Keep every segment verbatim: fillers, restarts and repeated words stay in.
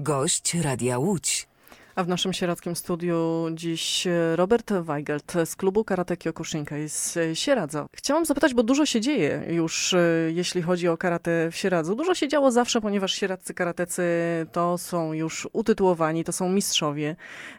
Gość Radia Łódź. A w naszym sieradzkim studiu dziś Robert Weigelt z klubu Karate Kyokushinkai z Sieradza. Chciałam zapytać, bo dużo się dzieje już, jeśli chodzi o karate w Sieradzu. Dużo się działo zawsze, ponieważ sieradzcy karatecy to są już utytułowani, to są mistrzowie.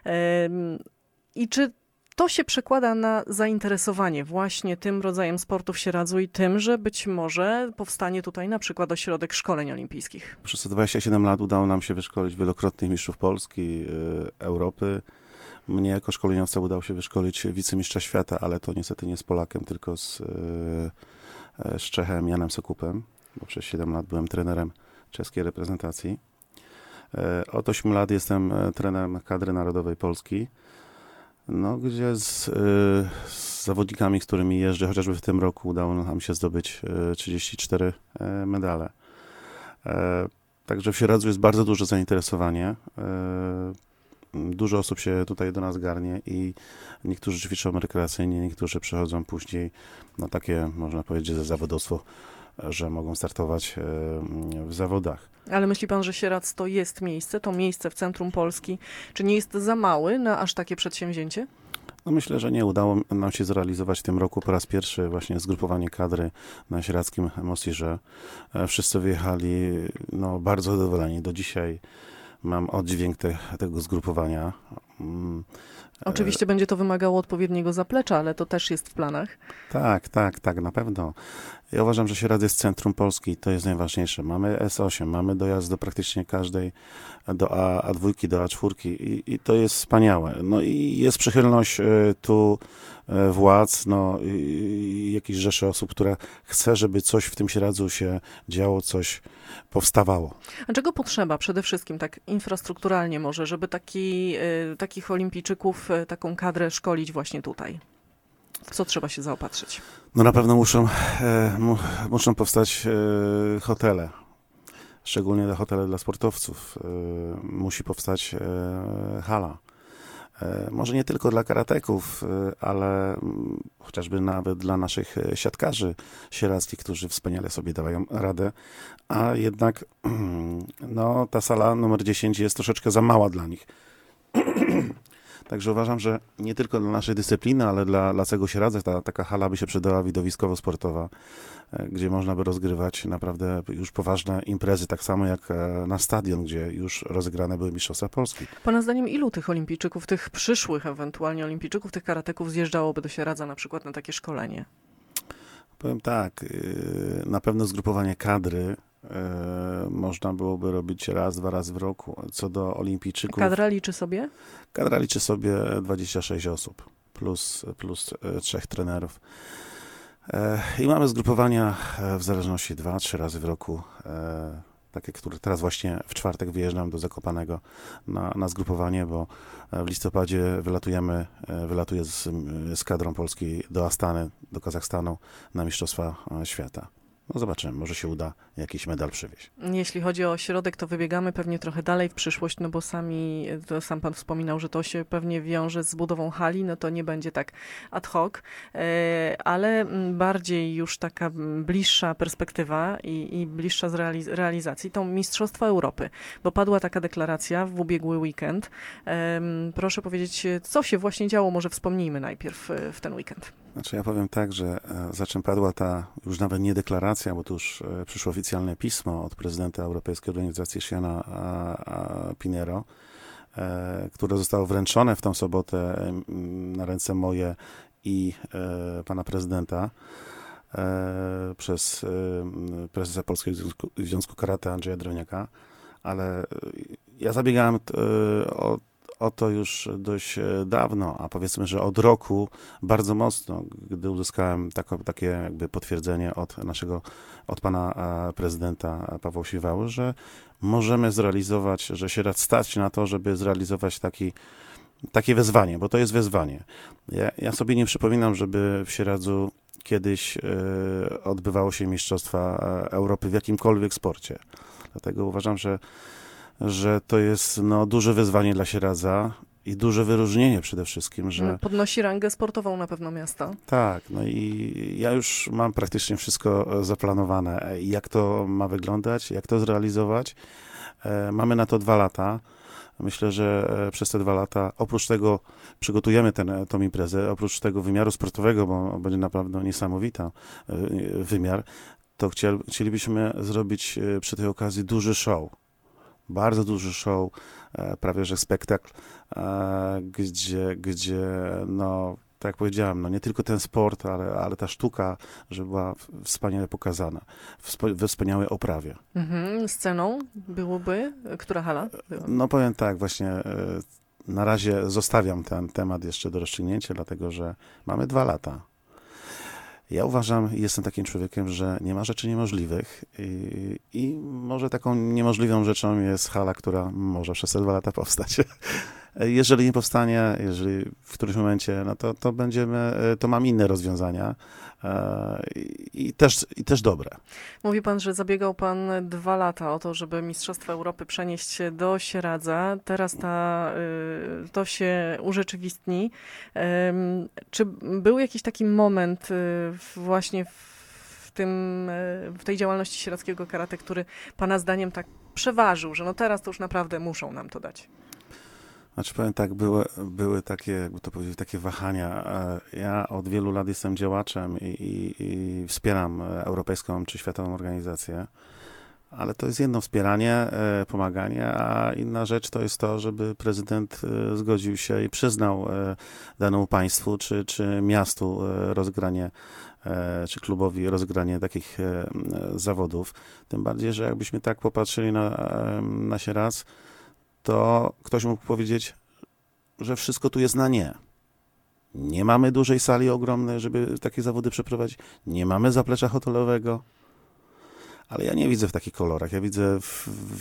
I czy to się przekłada na zainteresowanie właśnie tym rodzajem sportu w Sieradzu i tym, że być może powstanie tutaj na przykład ośrodek szkoleń olimpijskich? Przez te dwadzieścia siedem lat udało nam się wyszkolić wielokrotnych mistrzów Polski, yy, Europy. Mnie jako szkoleniowca udało się wyszkolić wicemistrza świata, ale to niestety nie z Polakiem, tylko z, yy, z Czechem Janem Sokupem, bo przez siedem lat byłem trenerem czeskiej reprezentacji. Yy, od ośmiu lat jestem trenerem kadry narodowej Polski. No, gdzie z, y, z zawodnikami, z którymi jeżdżę, chociażby w tym roku udało nam się zdobyć y, trzydzieści cztery y, medale. Y, także w Sieradzu jest bardzo duże zainteresowanie. Y, dużo osób się tutaj do nas garnie i niektórzy ćwiczą rekreacyjnie, niektórzy przychodzą później na takie, można powiedzieć, zawodowstwo, że mogą startować y, w zawodach. Ale myśli pan, że Sieradz to jest miejsce, to miejsce w centrum Polski, czy nie jest za mały na aż takie przedsięwzięcie? No myślę, że nie. Udało nam się zrealizować w tym roku po raz pierwszy właśnie zgrupowanie kadry na sieradzkim Mosirze. Wszyscy wyjechali no, bardzo zadowoleni. Do dzisiaj mam oddźwięk te, tego zgrupowania. Oczywiście będzie to wymagało odpowiedniego zaplecza, ale to też jest w planach. Tak, tak, tak, na pewno. Ja uważam, że Sieradz jest centrum Polski i to jest najważniejsze. Mamy S osiem, mamy dojazd do praktycznie każdej, do A, A2, do A cztery i, i to jest wspaniałe. No i jest przychylność y, tu y, władz, no i jakiejś rzeszy osób, która chce, żeby coś w tym Sieradzu się działo, coś powstawało. A czego potrzeba przede wszystkim, tak infrastrukturalnie może, żeby taki, y, takich olimpijczyków, y, taką kadrę szkolić właśnie tutaj? W co trzeba się zaopatrzyć? No na pewno muszą, e, mu, muszą powstać e, hotele, szczególnie te hotele dla sportowców. E, musi powstać e, hala. E, może nie tylko dla karateków, e, ale m, chociażby nawet dla naszych siatkarzy sieradzkich, którzy wspaniale sobie dają radę, a jednak no, ta sala numer dziesięć jest troszeczkę za mała dla nich. Także uważam, że nie tylko dla naszej dyscypliny, ale dla, dla całego Sieradza ta taka hala by się przydała widowiskowo-sportowa, gdzie można by rozgrywać naprawdę już poważne imprezy, tak samo jak na stadion, gdzie już rozegrane były Mistrzostwa Polski. Pana zdaniem ilu tych olimpijczyków, tych przyszłych ewentualnie olimpijczyków, tych karateków zjeżdżałoby do Sieradza na przykład na takie szkolenie? Powiem tak, na pewno zgrupowanie kadry można byłoby robić raz, dwa razy w roku. Co do olimpijczyków... Kadra liczy sobie? Kadra liczy sobie dwadzieścia sześć osób, plus, plus trzech trenerów. I mamy zgrupowania w zależności dwa, trzy razy w roku. Takie, które teraz właśnie w czwartek wyjeżdżam do Zakopanego na, na zgrupowanie, bo w listopadzie wylatujemy, wylatuję z, z kadrą Polski do Astany, do Kazachstanu na Mistrzostwa Świata. No zobaczymy, może się uda jakiś medal przywieźć. Jeśli chodzi o ośrodek, to wybiegamy pewnie trochę dalej w przyszłość, no bo sami, to sam pan wspominał, że to się pewnie wiąże z budową hali, no to nie będzie tak ad hoc, ale bardziej już taka bliższa perspektywa i, i bliższa z realiz- realizacji to Mistrzostwa Europy, bo padła taka deklaracja w ubiegły weekend. Proszę powiedzieć, co się właśnie działo, może wspomnijmy najpierw w ten weekend. Znaczy ja powiem tak, że za czym padła ta już nawet nie deklaracja, bo to już przyszło oficjalne pismo od prezydenta Europejskiej Organizacji Siana Pinheiro, które zostało wręczone w tą sobotę na ręce moje i pana prezydenta przez prezesa Polskiego Związku, Związku Karate Andrzeja Drewniaka, ale ja zabiegałem o o to już dość dawno, a powiedzmy, że od roku bardzo mocno, gdy uzyskałem tako, takie jakby potwierdzenie od naszego, od pana prezydenta Pawła Siwały, że możemy zrealizować, że się stać na to, żeby zrealizować taki, takie wezwanie, bo to jest wezwanie. Ja, ja sobie nie przypominam, żeby w Sieradzu kiedyś y, odbywało się Mistrzostwa Europy w jakimkolwiek sporcie. Dlatego uważam, że że to jest no, duże wyzwanie dla Sieradza i duże wyróżnienie przede wszystkim, że... Podnosi rangę sportową na pewno miasta. Tak, no i ja już mam praktycznie wszystko zaplanowane, jak to ma wyglądać, jak to zrealizować. E, mamy na to dwa lata. Myślę, że e, przez te dwa lata, oprócz tego przygotujemy ten, tą imprezę, oprócz tego wymiaru sportowego, bo będzie naprawdę niesamowita e, wymiar, to chcieli, chcielibyśmy zrobić e, przy tej okazji duży show. Bardzo duży show, e, prawie że spektakl, e, gdzie, gdzie no, tak jak powiedziałem, no nie tylko ten sport, ale, ale ta sztuka, żeby była wspaniale pokazana, w spo, we wspaniałej oprawie. Mhm. Sceną byłoby, która hala? Była? No powiem tak, właśnie e, na razie zostawiam ten temat jeszcze do rozstrzygnięcia, dlatego że mamy dwa lata. Ja uważam, jestem takim człowiekiem, że nie ma rzeczy niemożliwych i, i może taką niemożliwą rzeczą jest hala, która może przez te dwa lata powstać. Jeżeli nie powstanie, jeżeli w którymś momencie, no to, to będziemy, to mam inne rozwiązania e, i, też, i też dobre. Mówi pan, że zabiegał pan dwa lata o to, żeby Mistrzostwa Europy przenieść się do Sieradza. Teraz ta, y, to się urzeczywistni. Ym, czy był jakiś taki moment y, właśnie w, tym, y, w tej działalności sieradzkiego karate, który pana zdaniem tak przeważył, że no teraz to już naprawdę muszą nam to dać? Znaczy powiem tak, były, były takie, jakby to powiedzieć, takie wahania. Ja od wielu lat jestem działaczem i, i, i wspieram europejską czy światową organizację, ale to jest jedno wspieranie, pomaganie, a inna rzecz to jest to, żeby prezydent zgodził się i przyznał danemu państwu czy, czy miastu rozgranie, czy klubowi rozgranie takich zawodów. Tym bardziej, że jakbyśmy tak popatrzyli na, na się raz, to ktoś mógł powiedzieć, że wszystko tu jest na nie. Nie mamy dużej sali ogromnej, żeby takie zawody przeprowadzić. Nie mamy zaplecza hotelowego. Ale ja nie widzę w takich kolorach. Ja widzę w,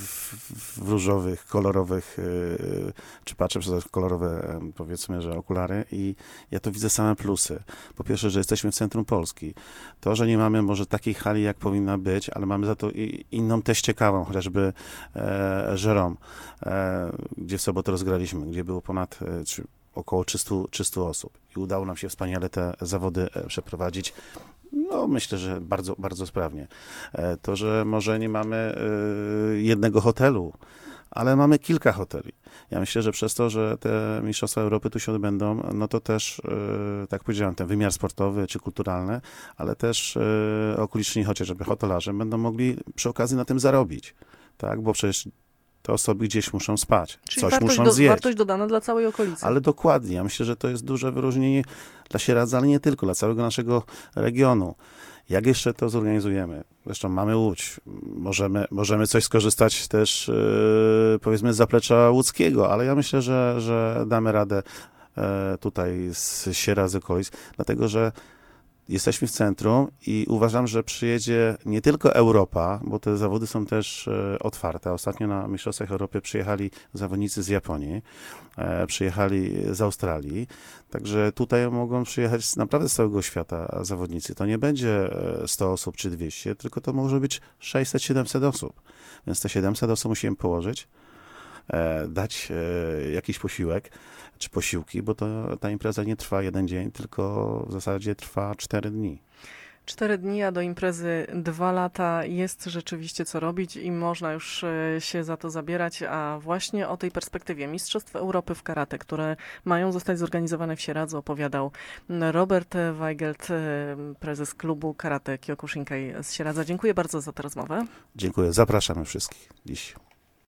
w, w różowych, kolorowych, yy, czy patrzę przez kolorowe, yy, powiedzmy, że okulary i ja to widzę same plusy. Po pierwsze, że jesteśmy w centrum Polski. To, że nie mamy może takiej hali, jak powinna być, ale mamy za to i, inną też ciekawą, chociażby e, Żerom, e, gdzie w sobotę rozgraliśmy, gdzie było ponad e, czy około trzysta osób. I udało nam się wspaniale te zawody e, przeprowadzić. No, myślę, że bardzo, bardzo sprawnie. To, że może nie mamy jednego hotelu, ale mamy kilka hoteli. Ja myślę, że przez to, że te Mistrzostwa Europy tu się odbędą, no to też, tak powiedziałem, ten wymiar sportowy czy kulturalny, ale też okoliczni chociażby hotelarze będą mogli przy okazji na tym zarobić, tak, bo przecież te osoby gdzieś muszą spać, Czyli coś wartość muszą do, zjeść. wartość dodana dla całej okolicy. Ale dokładnie. Ja myślę, że to jest duże wyróżnienie dla Sieradza, ale nie tylko, dla całego naszego regionu. Jak jeszcze to zorganizujemy? Zresztą mamy Łódź. Możemy, możemy coś skorzystać też, yy, powiedzmy, z zaplecza łódzkiego, ale ja myślę, że, że damy radę yy, tutaj z Sieradzy okolic, dlatego że jesteśmy w centrum i uważam, że przyjedzie nie tylko Europa, bo te zawody są też e, otwarte. Ostatnio na Mistrzostwach Europy przyjechali zawodnicy z Japonii, e, przyjechali z Australii, także tutaj mogą przyjechać z, naprawdę z całego świata zawodnicy. To nie będzie sto osób czy dwieście, tylko to może być sześćset siedemset osób. Więc te siedemset osób musimy położyć, e, dać e, jakiś posiłek, czy posiłki, bo to ta impreza nie trwa jeden dzień, tylko w zasadzie trwa cztery dni. Cztery dni, a do imprezy dwa lata jest rzeczywiście co robić i można już się za to zabierać, a właśnie o tej perspektywie Mistrzostw Europy w karate, które mają zostać zorganizowane w Sieradzu, opowiadał Robert Weigelt, prezes klubu karate Kyokushinkai z Sieradza. Dziękuję bardzo za tę rozmowę. Dziękuję, zapraszamy wszystkich dziś.